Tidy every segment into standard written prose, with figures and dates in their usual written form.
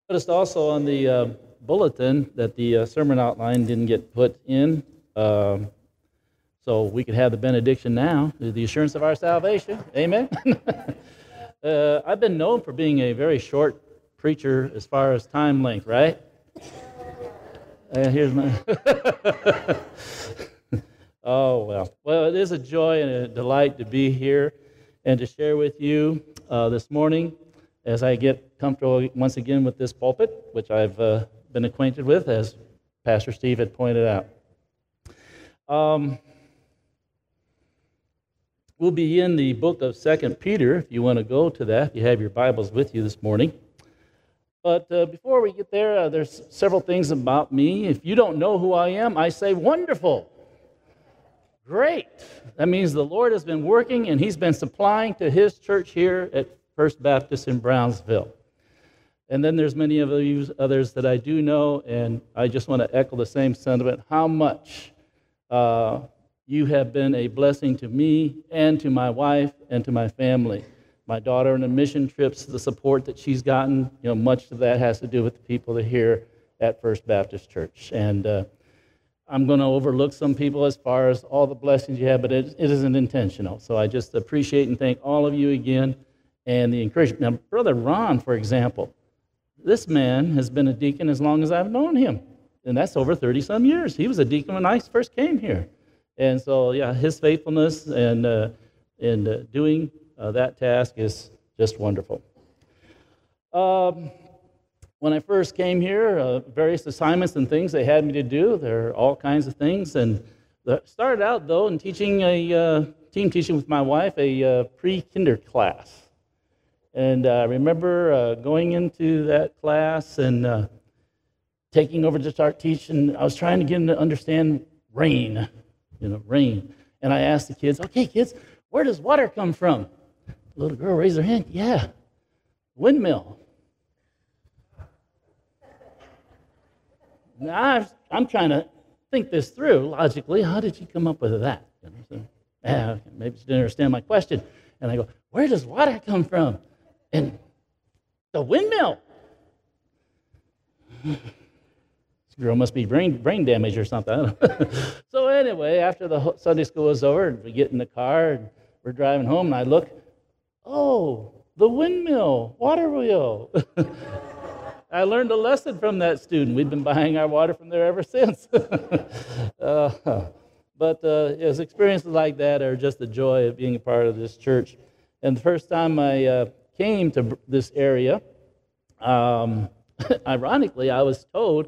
Noticed also on the bulletin that the sermon outline didn't get put in, um, so we could have the benediction now, the assurance of our salvation. Amen. I've been known for being a very short preacher as far as time length, right? Here's my. Oh, well, it is a joy and a delight to be here and to share with you this morning as I get comfortable once again with this pulpit, which I've been acquainted with, as Pastor Steve had pointed out. We'll be in the book of 2 Peter, if you want to go to that, if you have your Bibles with you this morning. But before we get there, there's several things about me. If you don't know who I am, I say wonderful. Great. That means the Lord has been working and He's been supplying to His church here at First Baptist in Brownsville. And then there's many of you others that I do know, and I just want to echo the same sentiment, how much you have been a blessing to me and to my wife and to my family. My daughter on the mission trips, the support that she's gotten, much of that has to do with the people here at First Baptist Church. And I'm going to overlook some people as far as all the blessings you have, but it isn't intentional. So I just appreciate and thank all of you again and the encouragement. Now, Brother Ron, for example, this man has been a deacon as long as I've known him, and that's over 30-some years. He was a deacon when I first came here. And so, yeah, his faithfulness and in doing that task is just wonderful. When I first came here, various assignments and things they had me to do. There are all kinds of things. And started out, though, in teaching team teaching with my wife, a pre-kinder class. And I remember going into that class and taking over to start teaching. I was trying to get them to understand rain, rain. And I asked the kids, okay, kids, where does water come from? The little girl raised her hand. Yeah, windmill. Now, I'm trying to think this through logically. How did she come up with that? Maybe she didn't understand my question. And I go, where does water come from? And the windmill. This girl must be brain damage or something. I don't know. So anyway, after the Sunday school was over, we get in the car and we're driving home, and I look, oh, the windmill, water wheel. I learned a lesson from that student. We've been buying our water from there ever since. But experiences like that are just the joy of being a part of this church. And the first time I came to this area, ironically, I was told,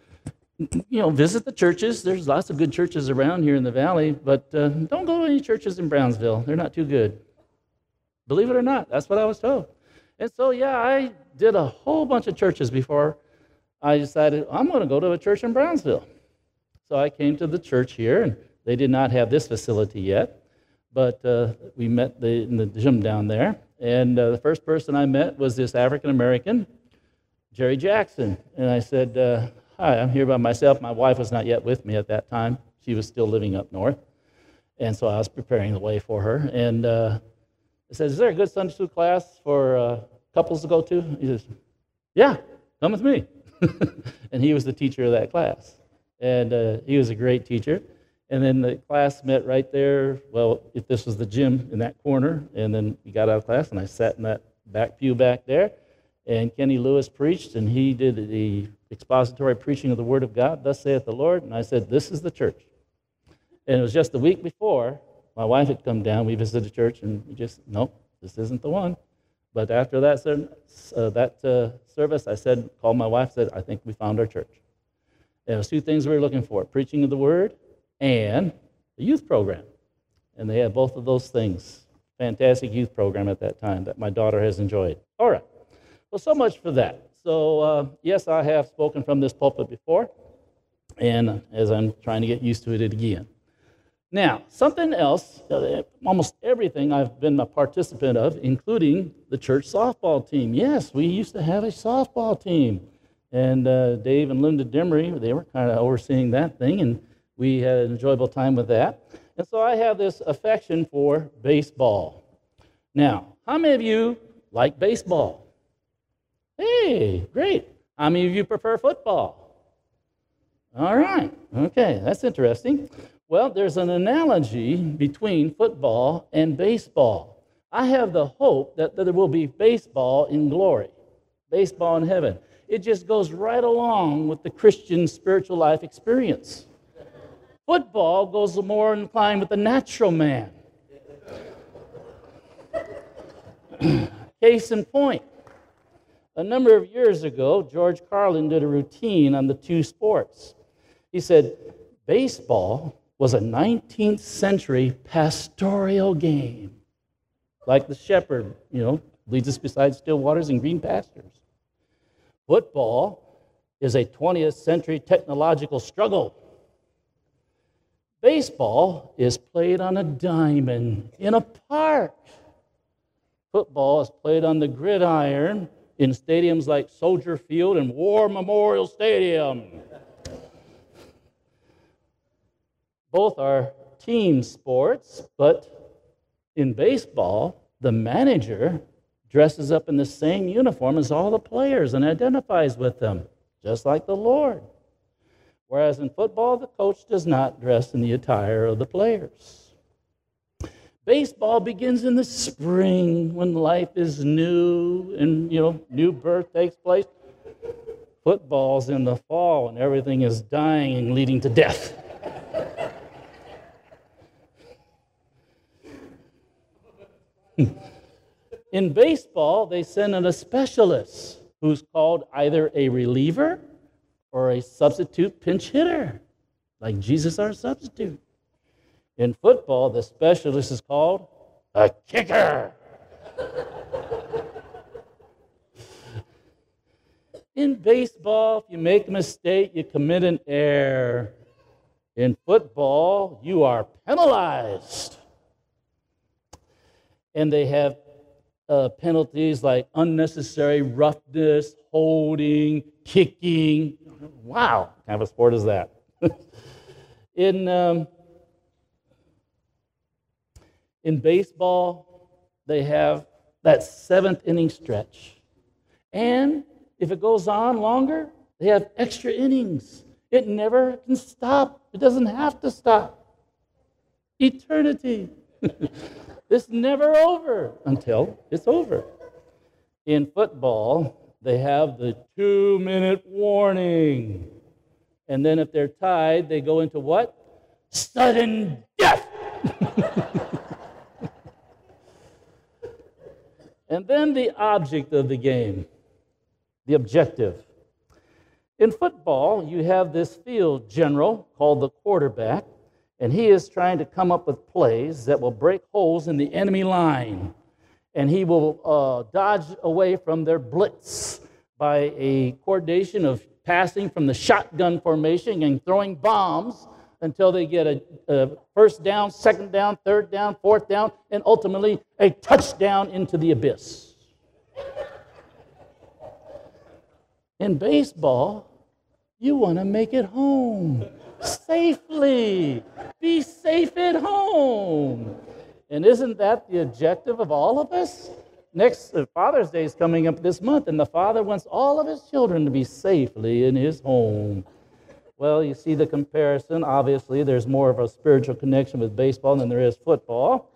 visit the churches. There's lots of good churches around here in the valley, but don't go to any churches in Brownsville. They're not too good. Believe it or not, that's what I was told. And so, I did a whole bunch of churches before I decided I'm going to go to a church in Brownsville. So I came to the church here, and they did not have this facility yet, but we met in the gym down there. And the first person I met was this African-American, Jerry Jackson. And I said, hi, I'm here by myself. My wife was not yet with me at that time. She was still living up north. And so I was preparing the way for her. And I said, is there a good Sunday school class for couples to go to? He says, yeah, come with me. And he was the teacher of that class. And he was a great teacher. And then the class met right there. Well, if this was the gym in that corner. And then we got out of class, and I sat in that back pew back there. And Kenny Lewis preached, and he did the expository preaching of the Word of God, thus saith the Lord. And I said, this is the church. And it was just the week before, my wife had come down. We visited the church, and we just, nope, this isn't the one. But after that service, I called my wife, said, I think we found our church. There was two things we were looking for, preaching of the Word and the youth program. And they had both of those things. Fantastic youth program at that time that my daughter has enjoyed. All right. Well, so much for that. So, yes, I have spoken from this pulpit before, and as I'm trying to get used to it again. Now, something else, almost everything I've been a participant of, including the church softball team. Yes, we used to have a softball team. And Dave and Linda Demery, they were kind of overseeing that thing, and we had an enjoyable time with that. And so I have this affection for baseball. Now, how many of you like baseball? Hey, great. How many of you prefer football? All right. Okay, that's interesting. Well, there's an analogy between football and baseball. I have the hope that there will be baseball in glory, baseball in heaven. It just goes right along with the Christian spiritual life experience. Football goes more in line with the natural man. Case in point, a number of years ago, George Carlin did a routine on the two sports. He said, baseball was a 19th century pastoral game, like the shepherd, leads us beside still waters and green pastures. Football is a 20th century technological struggle. Baseball is played on a diamond in a park. Football is played on the gridiron in stadiums like Soldier Field and War Memorial Stadium. Both are team sports, but in baseball, the manager dresses up in the same uniform as all the players and identifies with them, just like the Lord. Whereas in football, the coach does not dress in the attire of the players. Baseball begins in the spring when life is new and, new birth takes place. Football's in the fall when everything is dying and leading to death. In baseball, they send in a specialist who's called either a reliever or a substitute pinch hitter, like Jesus, our substitute. In football, the specialist is called a kicker. In baseball, if you make a mistake, you commit an error. In football, you are penalized. And they have penalties like unnecessary roughness, holding, kicking. Wow, what kind of a sport is that? In baseball, they have that seventh inning stretch. And if it goes on longer, they have extra innings. It never can stop. It doesn't have to stop. Eternity. It's never over until it's over. In football, they have the 2-minute warning. And then if they're tied, they go into what? Sudden death. And then the object of the game, the objective. In football, you have this field general called the quarterback, and he is trying to come up with plays that will break holes in the enemy line. And he will dodge away from their blitz by a coordination of passing from the shotgun formation and throwing bombs until they get a first down, second down, third down, fourth down, and ultimately a touchdown into the abyss. In baseball, you want to make it home safely. Be safe at home. And isn't that the objective of all of us? Next, Father's Day is coming up this month, and the Father wants all of his children to be safely in his home. Well, you see the comparison. Obviously, there's more of a spiritual connection with baseball than there is football.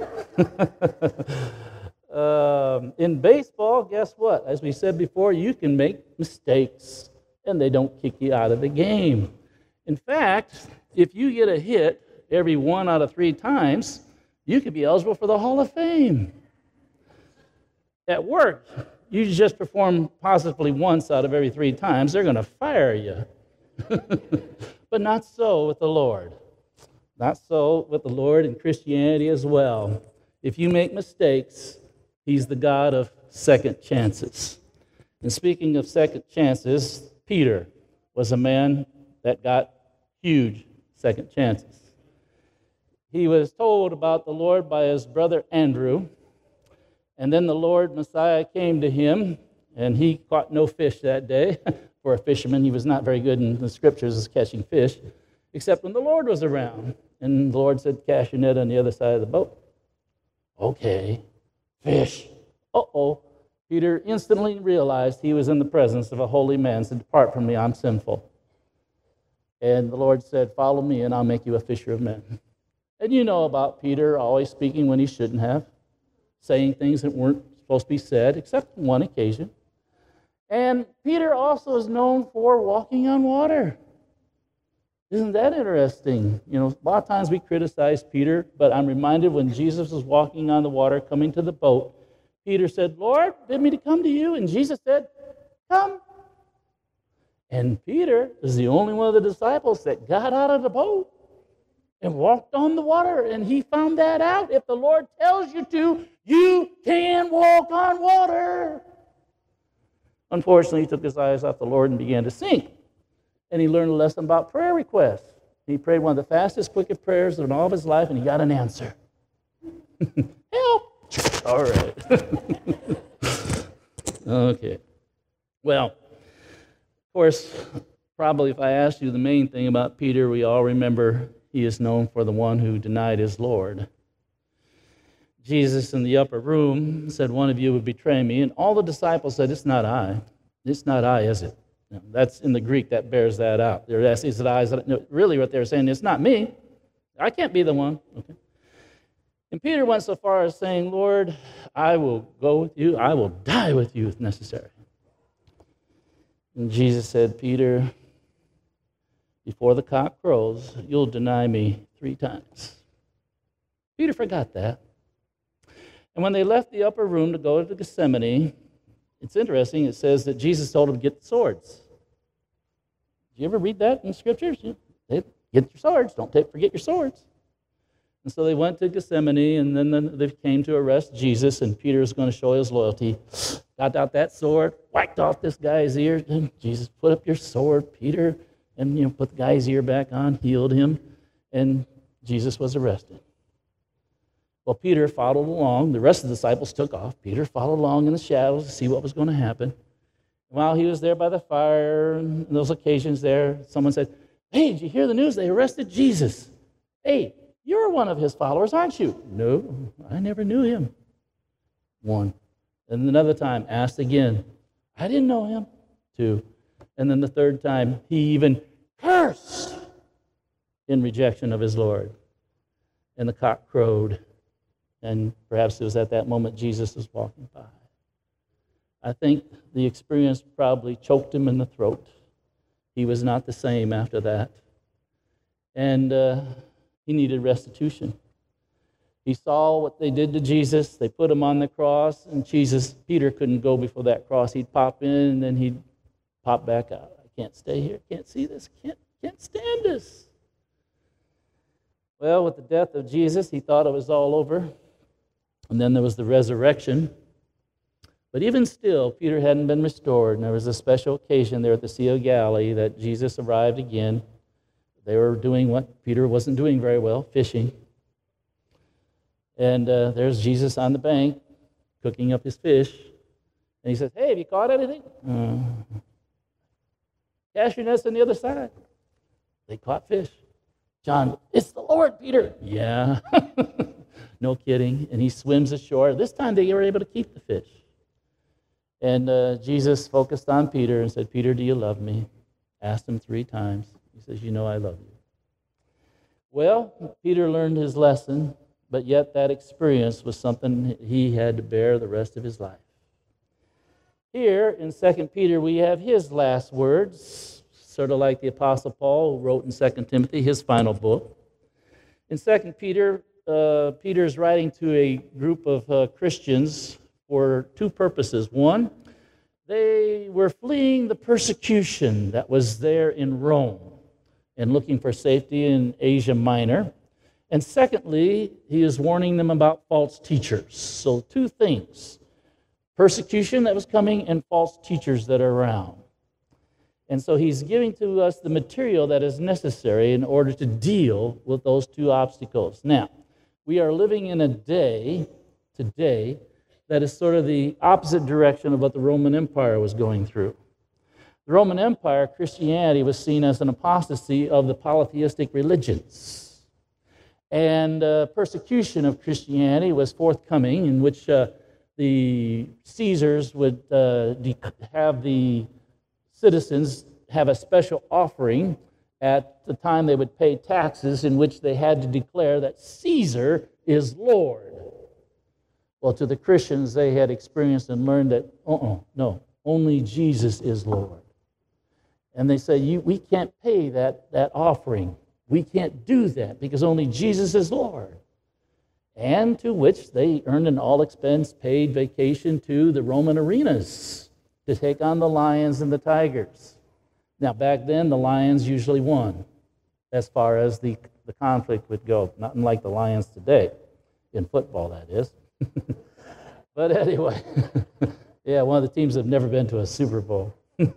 In baseball, guess what? As we said before, you can make mistakes, and they don't kick you out of the game. In fact, if you get a hit every 1 out of 3 times, you could be eligible for the Hall of Fame. At work, you just perform positively once out of every 3 times, they're going to fire you. But not so with the Lord. Not so with the Lord in Christianity as well. If you make mistakes, he's the God of second chances. And speaking of second chances, Peter was a man that got huge second chances. He was told about the Lord by his brother Andrew, and then the Lord Messiah came to him, and he caught no fish that day. For a fisherman, he was not very good in the scriptures as catching fish, except when the Lord was around. And the Lord said, cast your net on the other side of the boat. Okay, fish. Uh-oh, Peter instantly realized he was in the presence of a holy man, said, "Depart from me, I'm sinful." And the Lord said, "Follow me, and I'll make you a fisher of men." And you know about Peter always speaking when he shouldn't have, saying things that weren't supposed to be said, except on one occasion. And Peter also is known for walking on water. Isn't that interesting? You know, a lot of times we criticize Peter, but I'm reminded when Jesus was walking on the water, coming to the boat, Peter said, "Lord, bid me to come to you." And Jesus said, "Come." And Peter is the only one of the disciples that got out of the boat and walked on the water. And he found that out. If the Lord tells you to, you can walk on water. Unfortunately, he took his eyes off the Lord and began to sink. And he learned a lesson about prayer requests. He prayed one of the fastest, quickest prayers in all of his life, and he got an answer. Help! All right. Okay. Well, of course, probably if I asked you the main thing about Peter, we all remember he is known for the one who denied his Lord. Jesus in the upper room said, "One of you would betray me." And all the disciples said, "It's not I. It's not I, is it?" Now, that's in the Greek, that bears that out. They're asking, "Is it I?" No, really what they're saying, "It's not me. I can't be the one." Okay. And Peter went so far as saying, "Lord, I will go with you. I will die with you if necessary." And Jesus said, "Peter, before the cock crows, you'll deny me 3 times. Peter forgot that. And when they left the upper room to go to Gethsemane, it's interesting, it says that Jesus told them to get the swords. Did you ever read that in the scriptures? Get your swords. Don't forget your swords. And so they went to Gethsemane, and then they came to arrest Jesus, and Peter was going to show his loyalty. Got out that sword, whacked off this guy's ear. And Jesus, "Put up your sword, Peter," and put the guy's ear back on, healed him, and Jesus was arrested. Well, Peter followed along. The rest of the disciples took off. Peter followed along in the shadows to see what was going to happen. While he was there by the fire, and those occasions there, someone said, "Hey, did you hear the news? They arrested Jesus. Hey, you're one of his followers, aren't you?" "No, I never knew him." One. And another time, asked again, "I didn't know him." 2. And then the third time, he even cursed in rejection of his Lord. And the cock crowed. And perhaps it was at that moment Jesus was walking by. I think the experience probably choked him in the throat. He was not the same after that. And he needed restitution. He saw what they did to Jesus. They put him on the cross, and Peter couldn't go before that cross. He'd pop in, and then he'd pop back out. "I can't stay here. Can't see this. Can't stand this." Well, with the death of Jesus, he thought it was all over. And then there was the resurrection. But even still, Peter hadn't been restored. And there was a special occasion there at the Sea of Galilee that Jesus arrived again. They were doing what Peter wasn't doing very well, fishing. And there's Jesus on the bank, cooking up his fish. And he says, "Hey, have you caught anything?" "Cast your nets on the other side." They caught fish. "John, it's the Lord, Peter." "Yeah." No kidding. And he swims ashore. This time they were able to keep the fish. And Jesus focused on Peter and said, "Peter, do you love me?" Asked him 3 times. He says, "You know I love you." Well, Peter learned his lesson, but yet that experience was something he had to bear the rest of his life. Here in 2 Peter, we have his last words, sort of like the Apostle Paul who wrote in 2 Timothy, his final book. In 2 Peter, Peter's writing to a group of Christians for 2 purposes. One, they were fleeing the persecution that was there in Rome and looking for safety in Asia Minor. And secondly, he is warning them about false teachers. So 2 things, persecution that was coming and false teachers that are around. And so he's giving to us the material that is necessary in order to deal with those 2 obstacles. Now, we are living in a day today that is sort of the opposite direction of what the Roman Empire was going through. The Roman Empire, Christianity, was seen as an apostasy of the polytheistic religions. And persecution of Christianity was forthcoming, in which the Caesars would have the citizens have a special offering at the time they would pay taxes, in which they had to declare that Caesar is Lord. Well, to the Christians, they had experienced and learned that, no, only Jesus is Lord. And they say, we can't pay that offering. We can't do that because only Jesus is Lord. And to which they earned an all-expense paid vacation to the Roman arenas to take on the lions and the tigers. Now, back then, the lions usually won as far as the conflict would go, not unlike the Lions today, in football, that is. But anyway, yeah, one of the teams that have never been to a Super Bowl.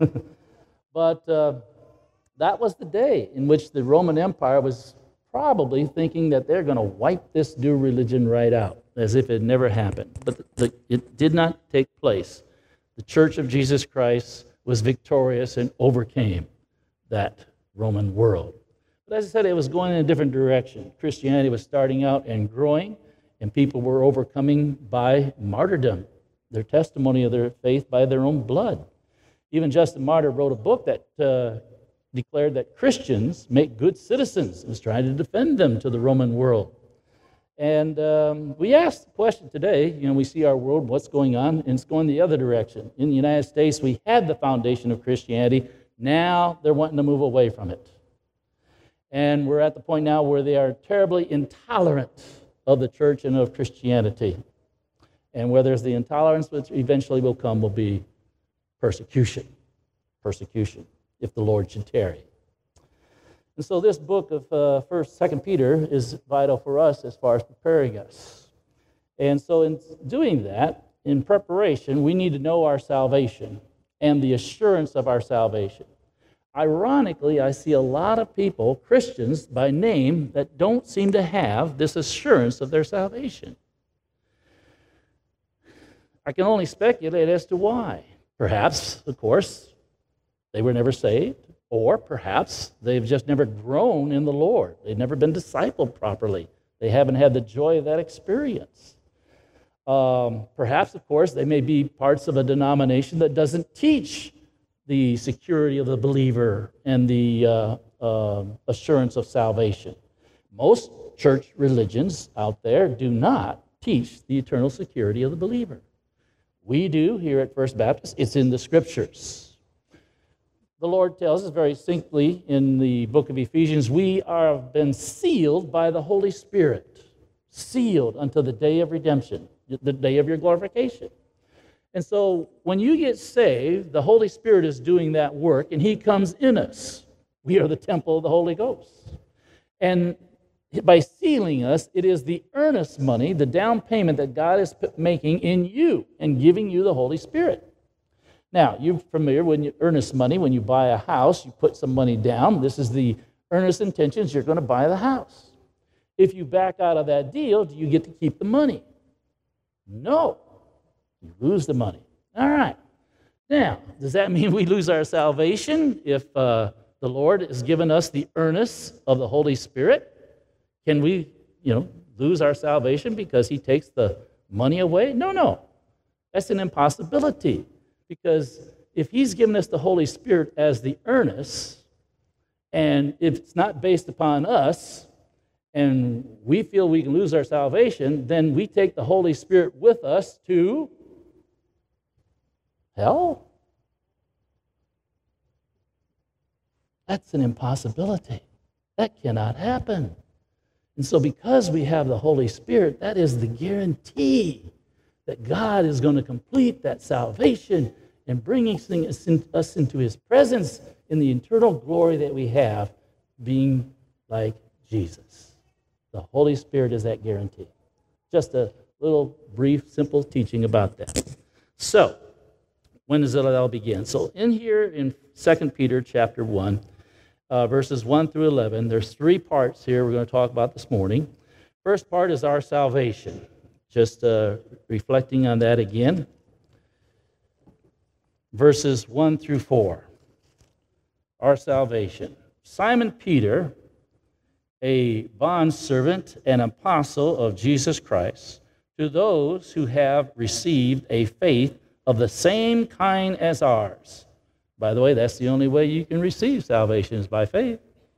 But that was the day in which the Roman Empire was probably thinking that they're going to wipe this new religion right out, as if it never happened. But it did not take place. The Church of Jesus Christ was victorious and overcame that Roman world. But as I said, it was going in a different direction. Christianity was starting out and growing, and people were overcoming by martyrdom, their testimony of their faith by their own blood. Even Justin Martyr wrote a book that declared that Christians make good citizens and was trying to defend them to the Roman world. And we asked the question today, we see our world, what's going on, and it's going the other direction. In the United States, we had the foundation of Christianity. Now they're wanting to move away from it. And we're at the point now where they are terribly intolerant of the church and of Christianity. And where there's the intolerance, which eventually will come, will be persecution. Persecution, if the Lord should tarry. And so this book of 1st, 2nd Peter is vital for us as far as preparing us. And so in doing that, in preparation, we need to know our salvation and the assurance of our salvation. Ironically, I see a lot of people, Christians by name, that don't seem to have this assurance of their salvation. I can only speculate as to why. Perhaps, of course, they were never saved, or perhaps they've just never grown in the Lord. They've never been discipled properly. They haven't had the joy of that experience. Perhaps, of course, they may be parts of a denomination that doesn't teach the security of the believer and the assurance of salvation. Most church religions out there do not teach the eternal security of the believer. We do here at First Baptist. It's in the Scriptures. The Lord tells us very succinctly in the book of Ephesians, we have been sealed by the Holy Spirit, sealed until the day of redemption, the day of your glorification. And so when you get saved, the Holy Spirit is doing that work, and He comes in us. We are the temple of the Holy Ghost. And by sealing us, it is the earnest money, the down payment that God is making in you and giving you the Holy Spirit. Now, you're familiar when you earnest money, when you buy a house, you put some money down. This is the earnest intentions, you're going to buy the house. If you back out of that deal, do you get to keep the money? No. You lose the money. All right. Now, does that mean we lose our salvation if the Lord has given us the earnest of the Holy Spirit? Can we, lose our salvation because He takes the money away? No. That's an impossibility. Because if He's given us the Holy Spirit as the earnest, and if it's not based upon us, and we feel we can lose our salvation, then we take the Holy Spirit with us to hell? That's an impossibility. That cannot happen. And so because we have the Holy Spirit, that is the guarantee that God is going to complete that salvation and bringing us into His presence in the eternal glory that we have, being like Jesus. The Holy Spirit is that guarantee. Just a little brief, simple teaching about that. So, when does it all begin? So in here in 2 Peter chapter 1, verses 1 through 11, there's three parts here we're going to talk about this morning. First part is our salvation. Just reflecting on that again. Verses 1 through 4. Our salvation. Simon Peter, a bondservant and apostle of Jesus Christ, to those who have received a faith of the same kind as ours. By the way, that's the only way you can receive salvation is by faith.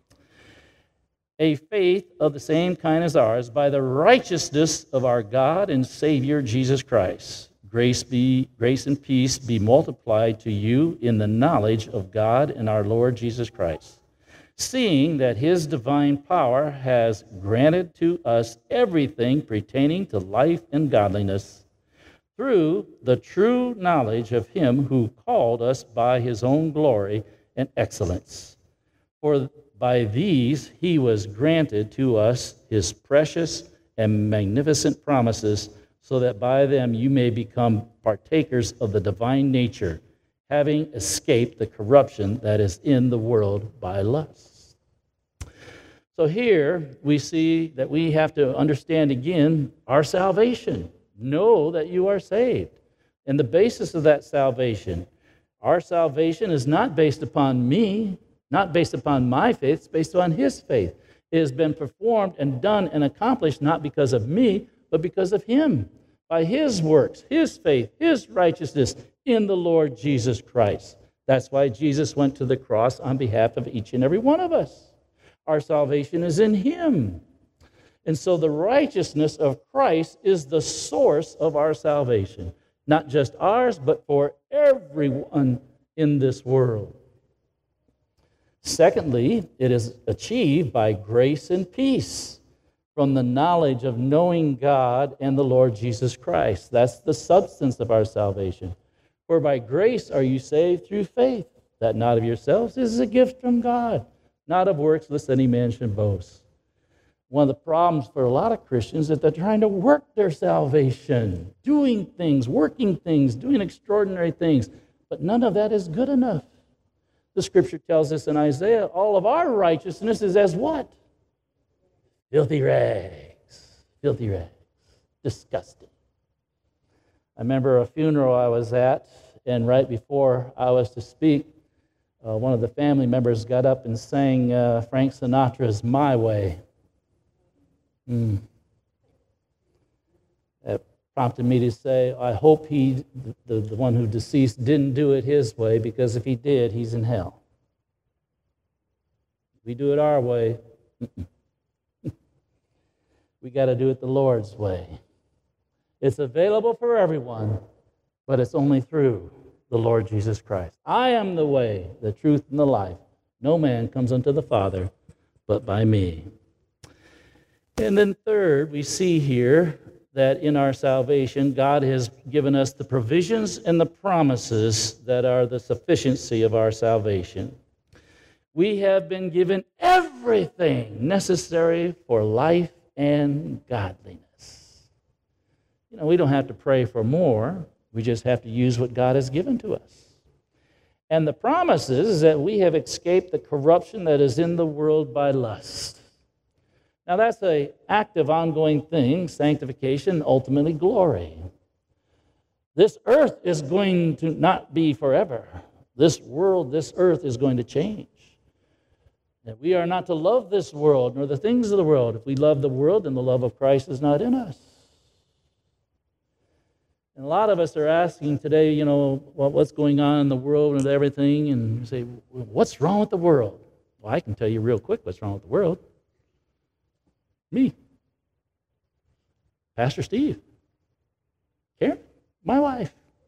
A faith of the same kind as ours, by the righteousness of our God and Savior Jesus Christ. Grace and peace be multiplied to you in the knowledge of God and our Lord Jesus Christ, seeing that his divine power has granted to us everything pertaining to life and godliness, through the true knowledge of him who called us by his own glory and excellence. For by these he was granted to us his precious and magnificent promises, so that by them you may become partakers of the divine nature, having escaped the corruption that is in the world by lust. So here we see that we have to understand again our salvation. Know that you are saved. And the basis of that salvation, our salvation is not based upon me, not based upon my faith, it's based on his faith. It has been performed and done and accomplished not because of me, but because of him, by his works, his faith, his righteousness in the Lord Jesus Christ. That's why Jesus went to the cross on behalf of each and every one of us. Our salvation is in him. And so the righteousness of Christ is the source of our salvation. Not just ours, but for everyone in this world. Secondly, it is achieved by grace and peace from the knowledge of knowing God and the Lord Jesus Christ. That's the substance of our salvation. For by grace are you saved through faith, that not of yourselves is a gift from God, not of works, lest any man should boast. One of the problems for a lot of Christians is that they're trying to work their salvation, doing things, working things, doing extraordinary things, but none of that is good enough. The scripture tells us in Isaiah, all of our righteousness is as what? Filthy rags. Filthy rags. Disgusting. I remember a funeral I was at, and right before I was to speak, one of the family members got up and sang Frank Sinatra's My Way. That prompted me to say, I hope the one who deceased didn't do it his way, because if he did, he's in hell. If we do it our way, we got to do it the Lord's way. It's available for everyone, but it's only through the Lord Jesus Christ. I am the way, the truth, and the life. No man comes unto the Father but by me. And then third, we see here that in our salvation, God has given us the provisions and the promises that are the sufficiency of our salvation. We have been given everything necessary for life and godliness. You know, we don't have to pray for more. We just have to use what God has given to us. And the promise is that we have escaped the corruption that is in the world by lust. Now, that's an active, ongoing thing, sanctification, ultimately glory. This earth is going to not be forever. This world, this earth is going to change. And we are not to love this world, nor the things of the world. If we love the world, then the love of Christ is not in us. And a lot of us are asking today, you know, what's going on in the world and everything, and you say, what's wrong with the world? Well, I can tell you real quick what's wrong with the world. Me, Pastor Steve, Karen, my wife,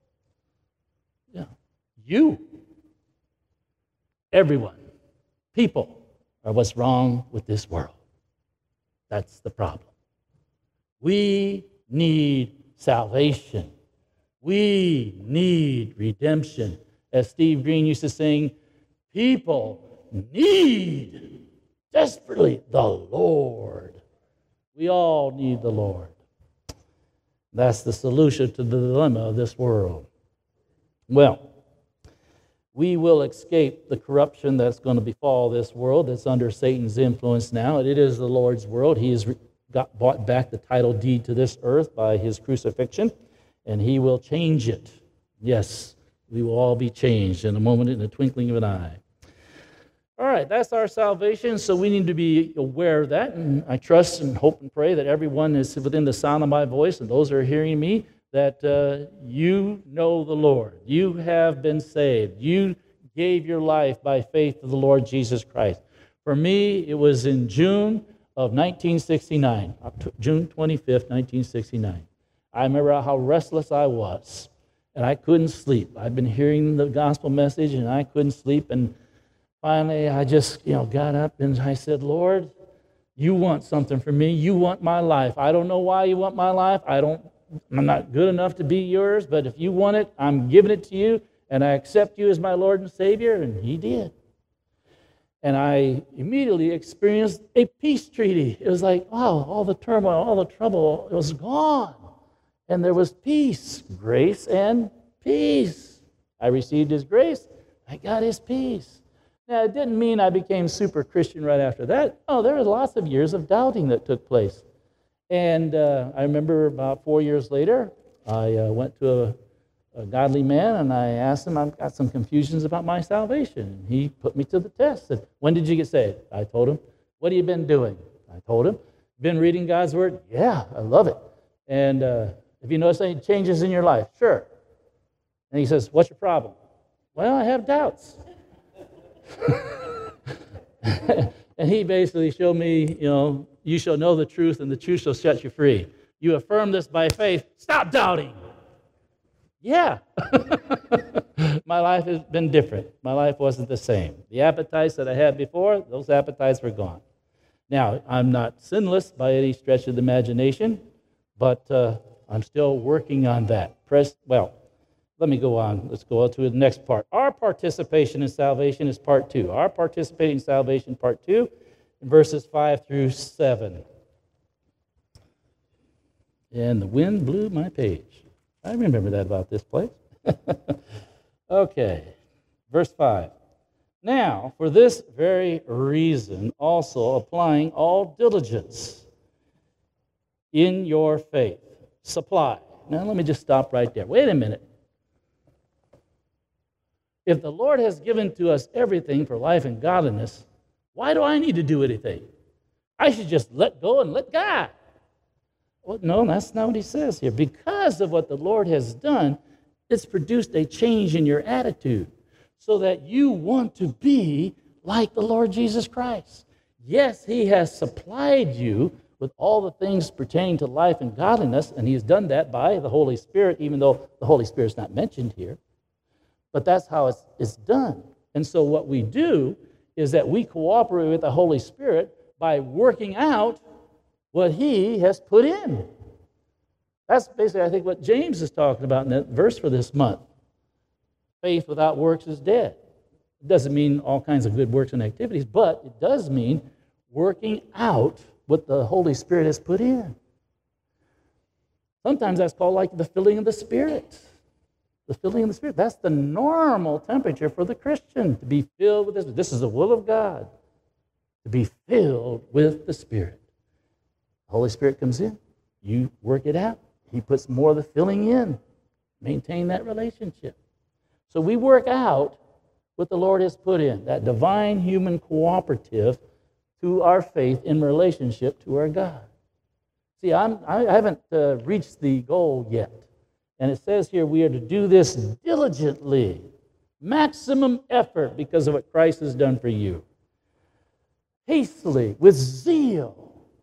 you, everyone, people are what's wrong with this world. That's the problem. We need salvation. We need redemption. As Steve Green used to sing, people need desperately the Lord. We all need the Lord. That's the solution to the dilemma of this world. Well, we will escape the corruption that's going to befall this world that's under Satan's influence now. It is the Lord's world. He has bought back the title deed to this earth by his crucifixion, and he will change it. Yes, we will all be changed in a moment, in the twinkling of an eye. All right, that's our salvation, so we need to be aware of that. And I trust and hope and pray that everyone is within the sound of my voice and those who are hearing me, that you know the Lord. You have been saved. You gave your life by faith to the Lord Jesus Christ. For me, it was in June of 1969, June 25th, 1969. I remember how restless I was, and I couldn't sleep. I'd been hearing the gospel message, and I couldn't sleep, and finally I just got up and I said, Lord, you want something from me. You want my life. I don't know why you want my life. I'm not good enough to be yours, but if you want it, I'm giving it to you, and I accept you as my Lord and Savior, and he did. And I immediately experienced a peace treaty. It was like, wow, all the turmoil, all the trouble, it was gone. And there was peace, grace and peace. I received his grace. I got his peace. Now, it didn't mean I became super Christian right after that. Oh, there were lots of years of doubting that took place. And I remember about 4 years later, I went to a godly man, and I asked him, I've got some confusions about my salvation. And he put me to the test. Said, when did you get saved? I told him. What have you been doing? I told him. Been reading God's Word? Yeah, I love it. And have you noticed any changes in your life? Sure. And he says, what's your problem? Well, I have doubts. And he basically showed me, you shall know the truth, and the truth shall set you free. You affirm this by faith. Stop doubting. Yeah. My life has been different. My life wasn't the same. The appetites that I had before, those appetites were gone. Now, I'm not sinless by any stretch of the imagination, but I'm still working on that. Let me go on. Let's go on to the next part. Our participation in salvation is part 2. Our participating in salvation, part 2, in verses 5 through 7. And the wind blew my page. I remember that about this place. Okay, verse 5. Now, for this very reason, also applying all diligence in your faith, supply. Now, let me just stop right there. Wait a minute. If the Lord has given to us everything for life and godliness, why do I need to do anything? I should just let go and let God. Well, no, that's not what he says here. Because of what the Lord has done, it's produced a change in your attitude so that you want to be like the Lord Jesus Christ. Yes, he has supplied you with all the things pertaining to life and godliness, and he's done that by the Holy Spirit, even though the Holy Spirit's not mentioned here. But that's how it's done. And so what we do is that we cooperate with the Holy Spirit by working out what he has put in. That's basically, I think, what James is talking about in that verse for this month. Faith without works is dead. It doesn't mean all kinds of good works and activities, but it does mean working out what the Holy Spirit has put in. Sometimes that's called like the filling of the Spirit. The filling of the Spirit. That's the normal temperature for the Christian, to be filled with this. This is the will of God, to be filled with the Spirit. The Holy Spirit comes in. You work it out. He puts more of the filling in. Maintain that relationship. So we work out what the Lord has put in, that divine human cooperative to our faith in relationship to our God. See, I haven't reached the goal yet. And it says here we are to do this diligently, maximum effort because of what Christ has done for you. Hastily, with zeal.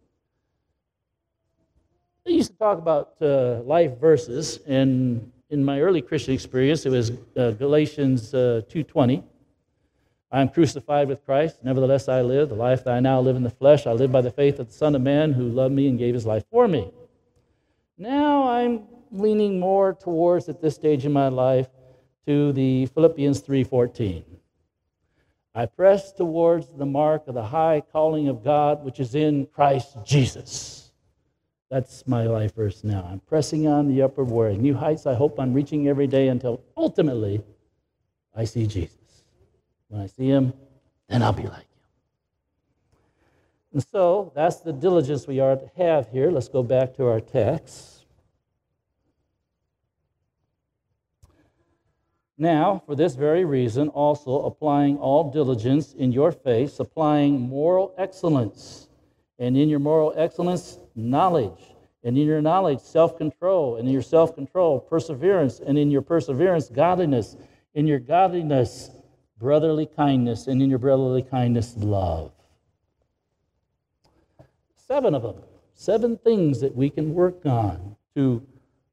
I used to talk about life verses, and in my early Christian experience, it was Galatians 2:20. I am crucified with Christ, nevertheless I live. The life that I now live in the flesh, I live by the faith of the Son of Man who loved me and gave his life for me. Now I'm leaning more towards, at this stage in my life, to the Philippians 3:14. I press towards the mark of the high calling of God, which is in Christ Jesus. That's my life verse now. I'm pressing on the upward way. New heights I hope I'm reaching every day until ultimately I see Jesus. When I see him, then I'll be like him. And so that's the diligence we are to have here. Let's go back to our text. Now, for this very reason, also applying all diligence in your faith, supplying moral excellence, and in your moral excellence, knowledge, and in your knowledge, self-control, and in your self-control, perseverance, and in your perseverance, godliness, in your godliness, brotherly kindness, and in your brotherly kindness, love. 7 of them, 7 things that we can work on to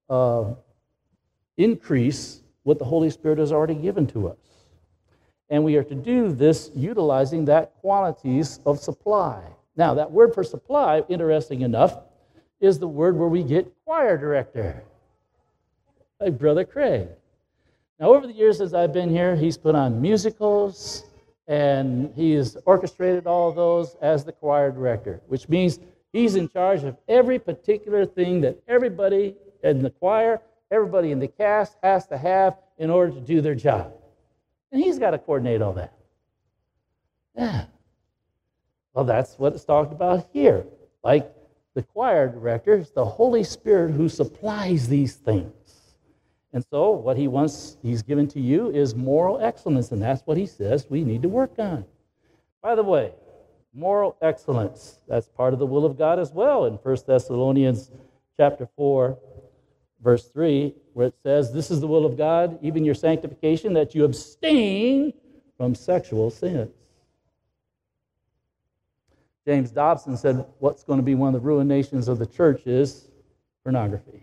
increase what the Holy Spirit has already given to us. And we are to do this utilizing that qualities of supply. Now, that word for supply, interesting enough, is the word where we get choir director, like Brother Craig. Now, over the years since I've been here, he's put on musicals, and he has orchestrated all of those as the choir director, which means he's in charge of every particular thing that everybody in the choir, everybody in the cast has to have in order to do their job. And he's got to coordinate all that. Yeah. Well, that's what it's talked about here. Like the choir director, it's the Holy Spirit who supplies these things. And so what he's given to you is moral excellence, and that's what he says we need to work on. By the way, moral excellence, that's part of the will of God as well in 1 Thessalonians chapter 4, verse 3, where it says, this is the will of God, even your sanctification, that you abstain from sexual sins. James Dobson said what's going to be one of the ruinations of the church is pornography.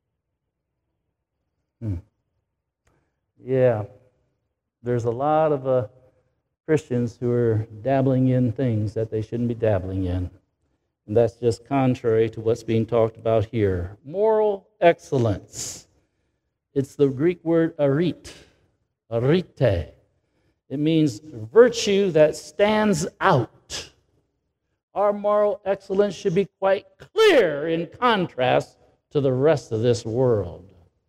Yeah, there's a lot of Christians who are dabbling in things that they shouldn't be dabbling in. And that's just contrary to what's being talked about here. Moral excellence. It's the Greek word arete. It means virtue that stands out. Our moral excellence should be quite clear in contrast to the rest of this world.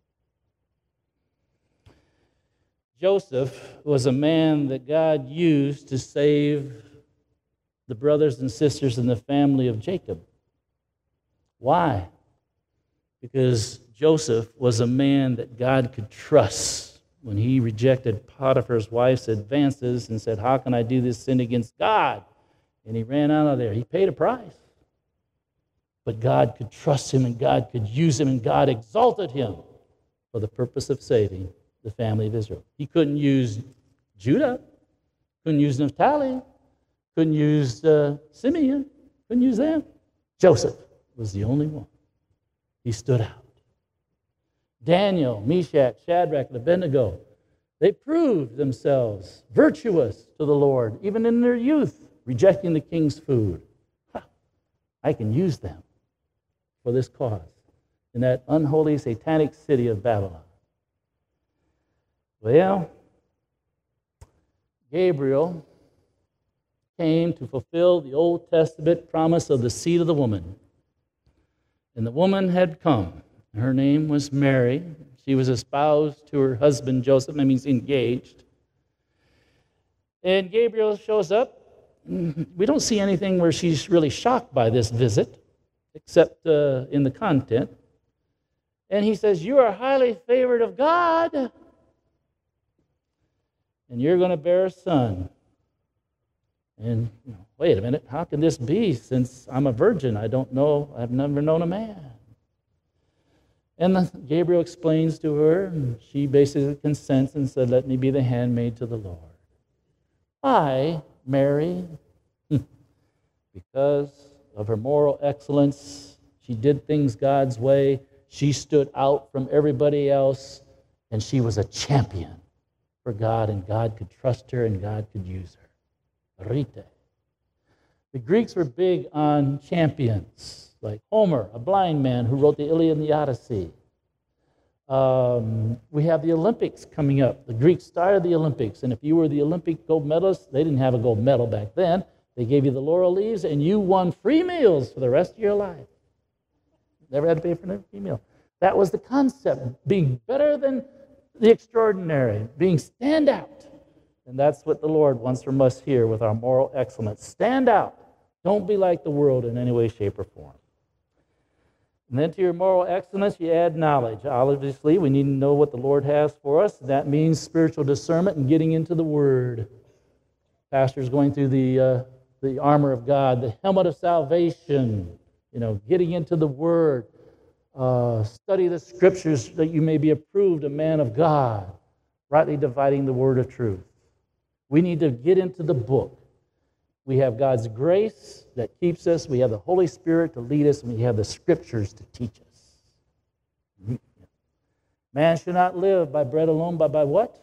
Joseph was a man that God used to save the brothers and sisters in the family of Jacob. Why? Because Joseph was a man that God could trust. When he rejected Potiphar's wife's advances and said, how can I do this sin against God? And he ran out of there. He paid a price. But God could trust him, and God could use him, and God exalted him for the purpose of saving the family of Israel. He couldn't use Judah, couldn't use Naphtali, couldn't use Simeon, couldn't use them. Joseph was the only one. He stood out. Daniel, Meshach, Shadrach, and Abednego, they proved themselves virtuous to the Lord, even in their youth, rejecting the king's food. I can use them for this cause in that unholy, satanic city of Babylon. Well, Gabriel came to fulfill the Old Testament promise of the seed of the woman. And the woman had come. Her name was Mary. She was espoused to her husband Joseph. That means engaged. And Gabriel shows up. We don't see anything where she's really shocked by this visit, except in the content. And he says, you are highly favored of God, and you're going to bear a son. And wait a minute, how can this be since I'm a virgin? I've never known a man. And Gabriel explains to her, and she basically consents and said, let me be the handmaid to the Lord. Why, Mary? Because of her moral excellence, she did things God's way. She stood out from everybody else, and she was a champion for God, and God could trust her, and God could use her. Rite. The Greeks were big on champions, like Homer, a blind man who wrote the Iliad and the Odyssey. We have the Olympics coming up. The Greeks started the Olympics, and if you were the Olympic gold medalist, they didn't have a gold medal back then. They gave you the laurel leaves, and you won free meals for the rest of your life. Never had to pay for a free meal. That was the concept, being better than the extraordinary, being stand out. And that's what the Lord wants from us here with our moral excellence. Stand out. Don't be like the world in any way, shape, or form. And then to your moral excellence, you add knowledge. Obviously, we need to know what the Lord has for us. That means spiritual discernment and getting into the Word. Pastor's going through the armor of God, the helmet of salvation, getting into the Word. Study the Scriptures that you may be approved a man of God, rightly dividing the word of truth. We need to get into the book. We have God's grace that keeps us. We have the Holy Spirit to lead us, and we have the Scriptures to teach us. Man should not live by bread alone, but by what?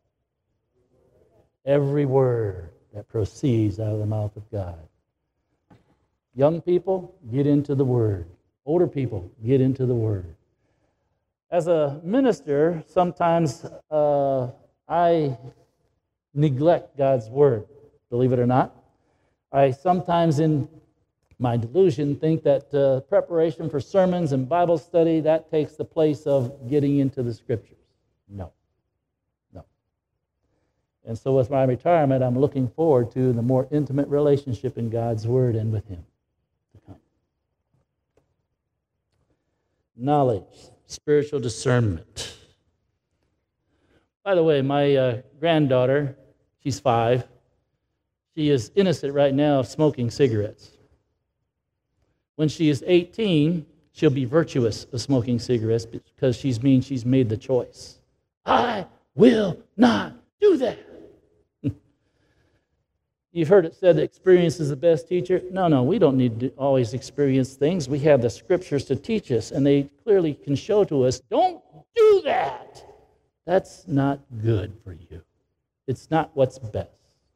Every word that proceeds out of the mouth of God. Young people, get into the Word. Older people, get into the Word. As a minister, sometimes I neglect God's Word, believe it or not. I sometimes, in my delusion, think that preparation for sermons and Bible study, that takes the place of getting into the Scriptures. No. And so with my retirement, I'm looking forward to the more intimate relationship in God's Word and with Him to come. Knowledge, spiritual discernment. By the way, my granddaughter, she's 5, she is innocent right now of smoking cigarettes. When she is 18, she'll be virtuous of smoking cigarettes because she's made the choice. I will not do that. You've heard it said that experience is the best teacher. No, we don't need to always experience things. We have the Scriptures to teach us, and they clearly can show to us, don't do that. That's not good for you. It's not what's best.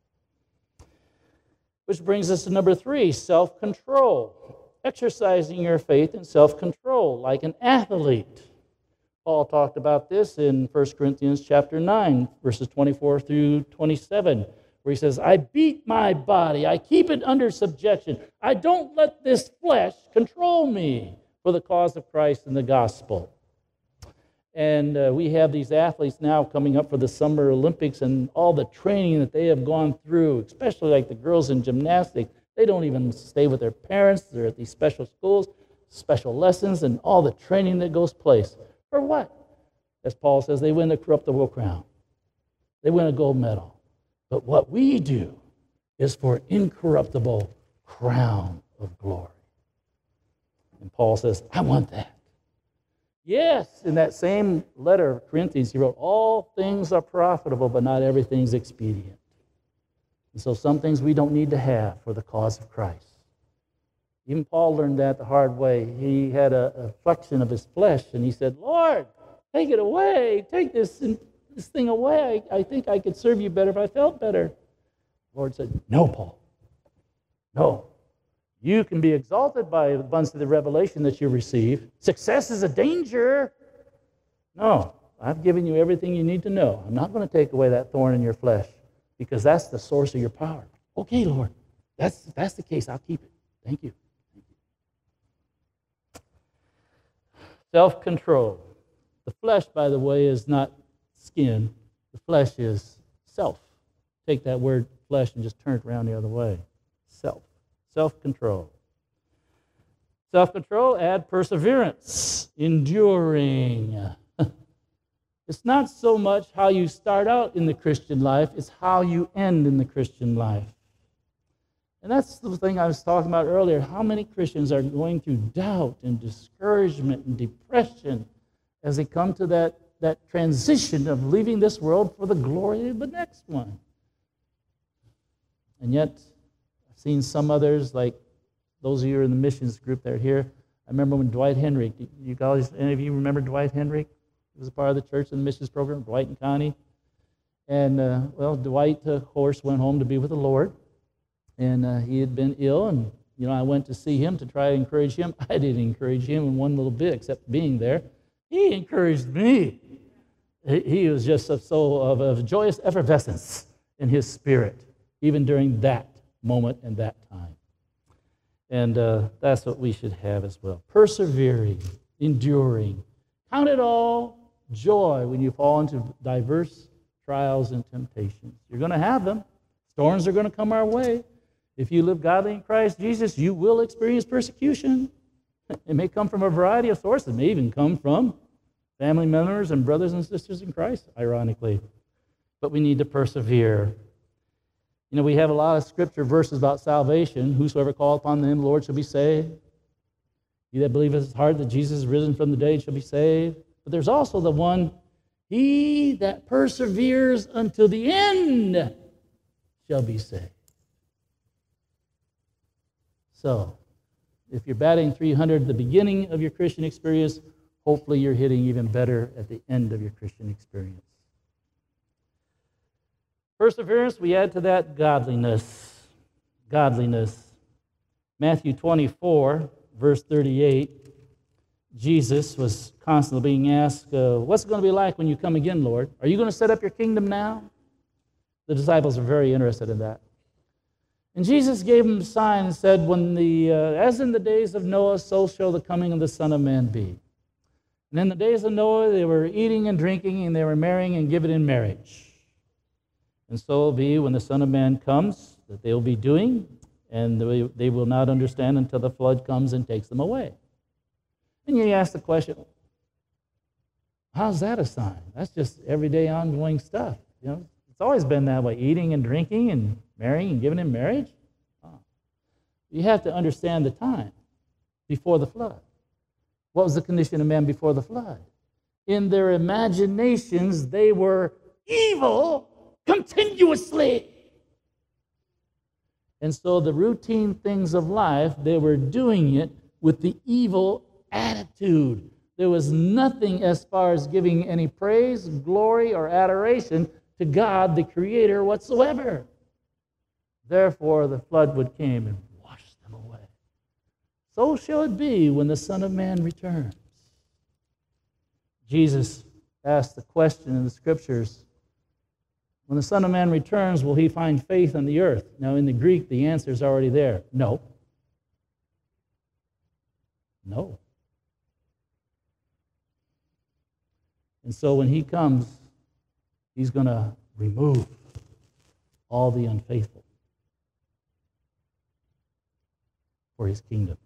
Which brings us to number 3, self-control. Exercising your faith in self-control, like an athlete. Paul talked about this in 1 Corinthians chapter 9, verses 24 through 27, where he says, I beat my body, I keep it under subjection. I don't let this flesh control me for the cause of Christ and the gospel. And we have these athletes now coming up for the Summer Olympics, and all the training that they have gone through, especially like the girls in gymnastics. They don't even stay with their parents. They're at these special schools, special lessons, and all the training that goes place. For what? As Paul says, they win the corruptible crown. They win a gold medal. But what we do is for an incorruptible crown of glory. And Paul says, I want that. Yes, in that same letter of Corinthians, he wrote, all things are profitable, but not everything's expedient. And so some things we don't need to have for the cause of Christ. Even Paul learned that the hard way. He had a affliction of his flesh, and he said, Lord, take it away. Take this thing away. I think I could serve you better if I felt better. The Lord said, no, Paul. No. You can be exalted by the abundance of the revelation that you receive. Success is a danger. No, I've given you everything you need to know. I'm not going to take away that thorn in your flesh because that's the source of your power. Okay, Lord, if that's the case, I'll keep it. Thank you. Self-control. The flesh, by the way, is not skin. The flesh is self. Take that word flesh and just turn it around the other way. Self. Self-control. Self-control, add perseverance, enduring. It's not so much how you start out in the Christian life, it's how you end in the Christian life. And that's the thing I was talking about earlier. How many Christians are going through doubt and discouragement and depression as they come to that transition of leaving this world for the glory of the next one? And yet, I've seen some others, like those of you who are in the missions group that are here. I remember when Dwight Henry, you guys, any of you remember Dwight Henry? He was a part of the church in the missions program, Dwight and Connie. And, Dwight, of course, went home to be with the Lord. And he had been ill, and, I went to see him to try to encourage him. I didn't encourage him in one little bit, except being there. He encouraged me. He was just of joyous effervescence in his spirit, even during that moment and that time. And that's what we should have as well. Persevering, enduring. Count it all joy when you fall into diverse trials and temptations. You're going to have them. Storms are going to come our way. If you live godly in Christ Jesus, you will experience persecution. It may come from a variety of sources. It may even come from family members and brothers and sisters in Christ, ironically. But we need to persevere. You know, we have a lot of scripture verses about salvation. Whosoever calleth upon the name of the Lord shall be saved. He that believeth in his heart that Jesus is risen from the dead shall be saved. But there's also the one, he that perseveres until the end shall be saved. So, if you're batting 300 at the beginning of your Christian experience, hopefully you're hitting even better at the end of your Christian experience. Perseverance, we add to that godliness. Godliness. Matthew 24, verse 38, Jesus was constantly being asked, what's it going to be like when you come again, Lord? Are you going to set up your kingdom now? The disciples are very interested in that. And Jesus gave them a sign and said, as in the days of Noah, so shall the coming of the Son of Man be. And in the days of Noah, they were eating and drinking, and they were marrying and giving in marriage. And so it will be when the Son of Man comes, that they will be doing, and they will not understand until the flood comes and takes them away. And you ask the question, how's that a sign? That's just everyday ongoing stuff. You know, it's always been that way, eating and drinking and marrying and giving in marriage. Oh. You have to understand the time before the flood. What was the condition of man before the flood? In their imaginations, they were evil continuously. And so the routine things of life, they were doing it with the evil attitude. There was nothing as far as giving any praise, glory, or adoration to God, the Creator, whatsoever. Therefore, the flood would come and wash them away. So shall it be when the Son of Man returns. Jesus asked the question in the Scriptures, when the Son of Man returns, will he find faith on the earth? Now, in the Greek, the answer is already there. No. No. And so when he comes, he's going to remove all the unfaithful for his kingdom.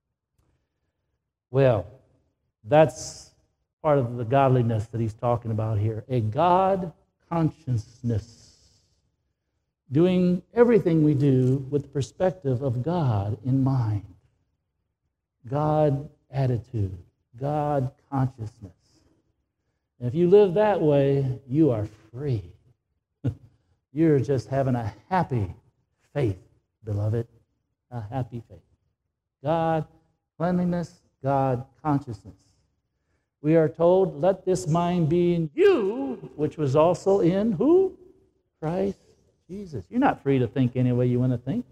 Well, that's part of the godliness that he's talking about here. A God consciousness. Doing everything we do with the perspective of God in mind. God attitude. God consciousness. And if you live that way, you are free. You're just having a happy faith, beloved. A happy faith. God cleanliness, God consciousness. We are told, let this mind be in you, which was also in who? Christ Jesus. You're not free to think any way you want to think.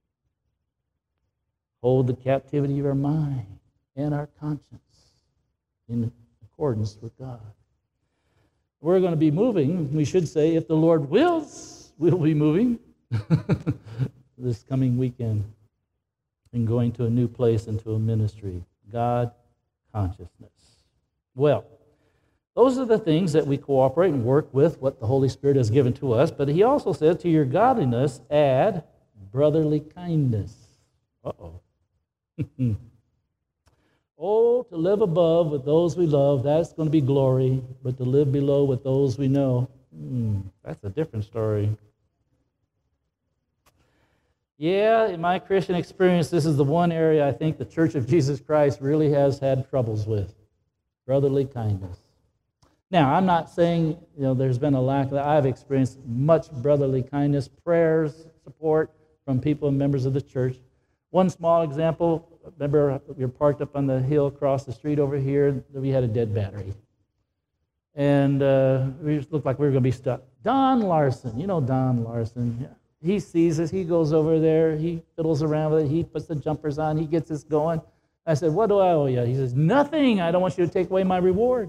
Hold the captivity of our mind and our conscience in accordance with God. We're going to be moving, we should say, if the Lord wills, we'll be moving this coming weekend and going to a new place into a ministry. God consciousness. Well, those are the things that we cooperate and work with, what the Holy Spirit has given to us. But he also said, to your godliness, add brotherly kindness. Uh-oh. Oh, to live above with those we love, that's going to be glory. But to live below with those we know, that's a different story. Yeah, in my Christian experience, this is the one area I think the Church of Jesus Christ really has had troubles with. Brotherly kindness. Now, I'm not saying, there's been a lack of that. I've experienced much brotherly kindness, prayers, support from people and members of the church. One small example, remember we were parked up on the hill across the street over here. We had a dead battery. And we just looked like we were going to be stuck. Don Larson, you know Don Larson. He sees us. He goes over there. He fiddles around with it. He puts the jumpers on. He gets us going. I said, what do I owe you? He says, nothing. I don't want you to take away my reward.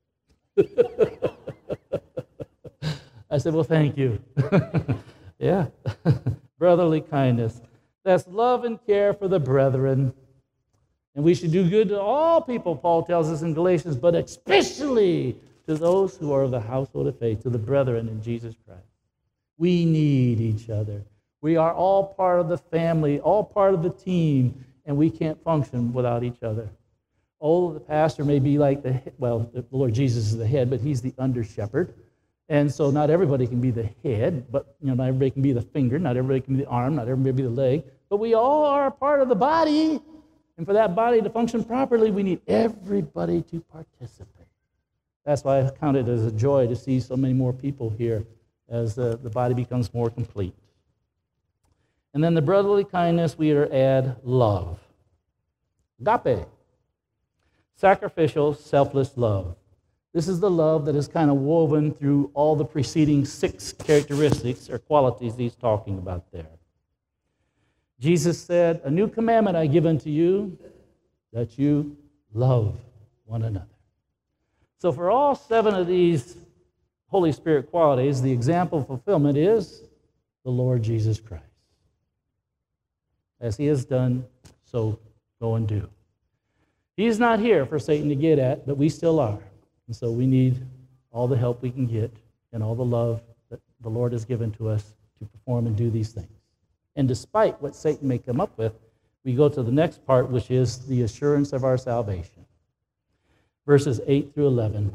I said, well, thank you. Yeah. Brotherly kindness. That's love and care for the brethren. And we should do good to all people, Paul tells us in Galatians, but especially to those who are of the household of faith, to the brethren in Jesus Christ. We need each other. We are all part of the family, all part of the team. and we can't function without each other. Oh, the pastor may be like the Lord Jesus is the head, but he's the under shepherd. And so not everybody can be the head, but not everybody can be the finger, not everybody can be the arm, not everybody can be the leg. But we all are a part of the body. And for that body to function properly, we need everybody to participate. That's why I count it as a joy to see so many more people here as the body becomes more complete. And then the brotherly kindness, we are add love. Agape. Sacrificial, selfless love. This is the love that is kind of woven through all the preceding 6 characteristics or qualities he's talking about there. Jesus said, "A new commandment I give unto you, that you love one another." So for all 7 of these Holy Spirit qualities, the example of fulfillment is the Lord Jesus Christ. As he has done, so go and do. He's not here for Satan to get at, but we still are. And so we need all the help we can get and all the love that the Lord has given to us to perform and do these things. And despite what Satan may come up with, we go to the next part, which is the assurance of our salvation. Verses 8 through 11.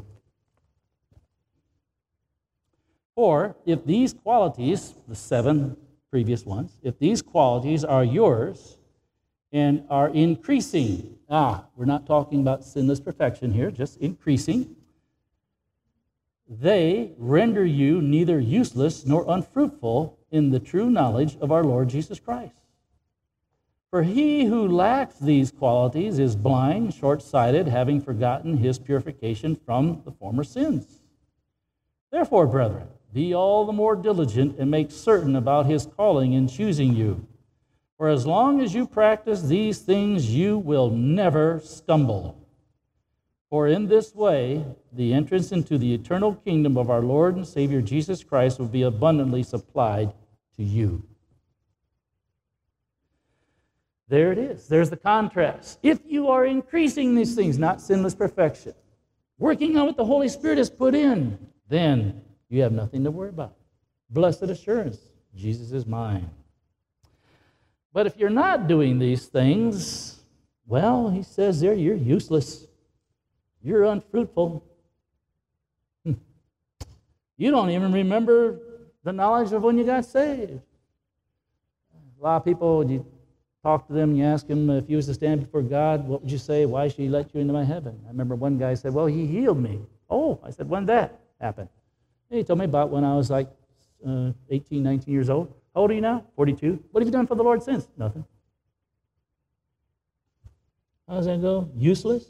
For if these qualities, the 7 previous ones, if these qualities are yours and are increasing, we're not talking about sinless perfection here, just increasing, they render you neither useless nor unfruitful in the true knowledge of our Lord Jesus Christ. For he who lacks these qualities is blind, short-sighted, having forgotten his purification from the former sins. Therefore, brethren, be all the more diligent and make certain about his calling and choosing you. For as long as you practice these things, you will never stumble. For in this way, the entrance into the eternal kingdom of our Lord and Savior Jesus Christ will be abundantly supplied to you. There it is. There's the contrast. If you are increasing these things, not sinless perfection, working on what the Holy Spirit has put in, then you have nothing to worry about. Blessed assurance, Jesus is mine. But if you're not doing these things, well, he says there, you're useless. You're unfruitful. You don't even remember the knowledge of when you got saved. A lot of people, you talk to them, you ask them, if you was to stand before God, what would you say? Why should he let you into my heaven? I remember one guy said, well, he healed me. Oh, I said, when did that happen? And he told me about when I was like 18, 19 years old. How old are you now? 42. What have you done for the Lord since? Nothing. How does that go? Useless?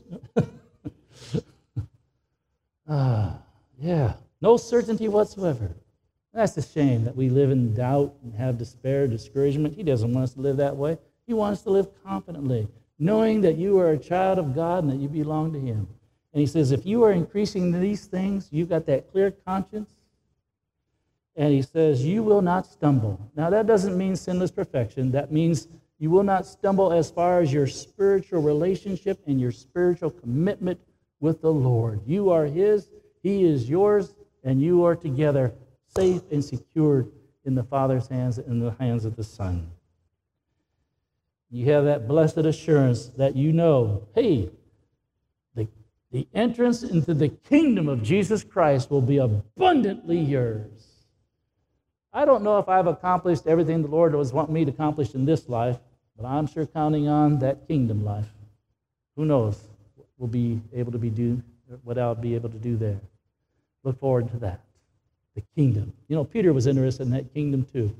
Yeah. No certainty whatsoever. That's a shame that we live in doubt and have despair, discouragement. He doesn't want us to live that way. He wants us to live confidently, knowing that you are a child of God and that you belong to him. And he says, if you are increasing these things, you've got that clear conscience. And he says, you will not stumble. Now, that doesn't mean sinless perfection. That means you will not stumble as far as your spiritual relationship and your spiritual commitment with the Lord. You are his, he is yours, and you are together safe and secured in the Father's hands and in the hands of the Son. You have that blessed assurance that you know, hey, the entrance into the kingdom of Jesus Christ will be abundantly yours. I don't know if I've accomplished everything the Lord was wanting me to accomplish in this life, but I'm sure counting on that kingdom life. Who knows what we'll be able to do, what I'll be able to do there. Look forward to that. The kingdom. You know, Peter was interested in that kingdom too.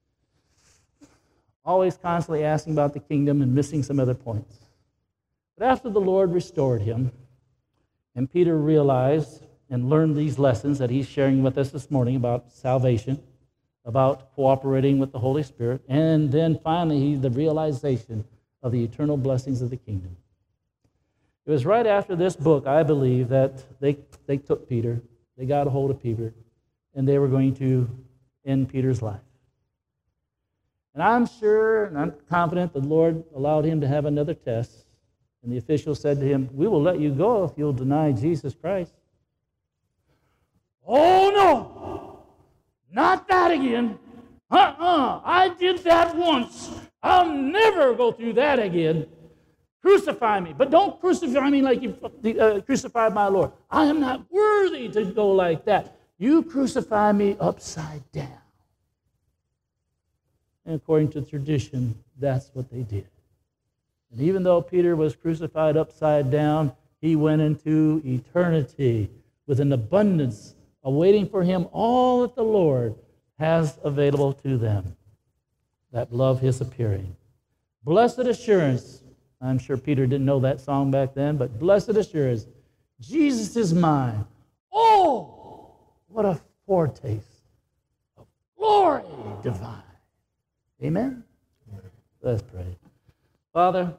Always constantly asking about the kingdom and missing some other points. But after the Lord restored him, and Peter realized and learned these lessons that he's sharing with us this morning about salvation, about cooperating with the Holy Spirit, and then finally the realization of the eternal blessings of the kingdom. It was right after this book, I believe, that they took Peter, they got a hold of Peter, and they were going to end Peter's life. And I'm sure, and I'm confident the Lord allowed him to have another test, and the official said to him, we will let you go if you'll deny Jesus Christ. Oh, no! Not that again. I did that once. I'll never go through that again. Crucify me. But don't crucify me like you crucified my Lord. I am not worthy to go like that. You crucify me upside down. And according to tradition, that's what they did. And even though Peter was crucified upside down, he went into eternity with an abundance awaiting for him all that the Lord has available to them that love his appearing. Blessed assurance. I'm sure Peter didn't know that song back then, but blessed assurance, Jesus is mine. Oh, what a foretaste of glory divine. Amen? Let's pray. Father,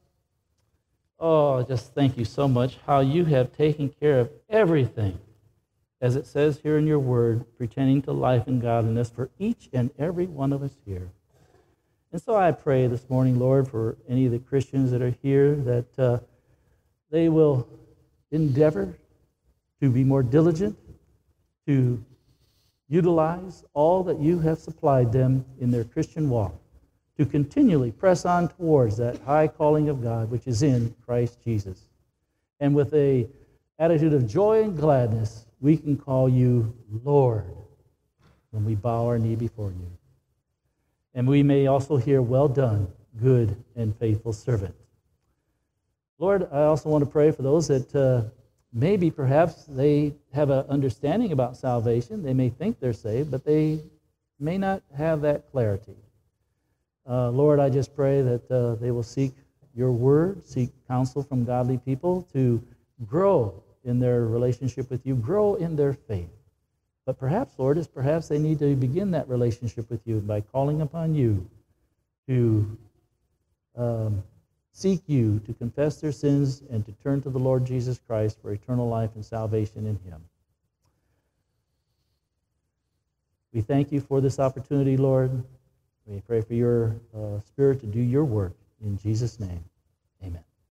just thank you so much how you have taken care of everything, as it says here in your word, pertaining to life and godliness for each and every one of us here. And so I pray this morning, Lord, for any of the Christians that are here, that they will endeavor to be more diligent, to utilize all that you have supplied them in their Christian walk, to continually press on towards that high calling of God which is in Christ Jesus. And with an attitude of joy and gladness, we can call you Lord when we bow our knee before you. And we may also hear, well done, good and faithful servant. Lord, I also want to pray for those that maybe perhaps they have an understanding about salvation. They may think they're saved, but they may not have that clarity. Lord, I just pray that they will seek your word, seek counsel from godly people to grow in their relationship with you, grow in their faith. But perhaps, Lord, perhaps they need to begin that relationship with you by calling upon you to seek you, to confess their sins, and to turn to the Lord Jesus Christ for eternal life and salvation in him. We thank you for this opportunity, Lord. We pray for your Spirit to do your work in Jesus' name.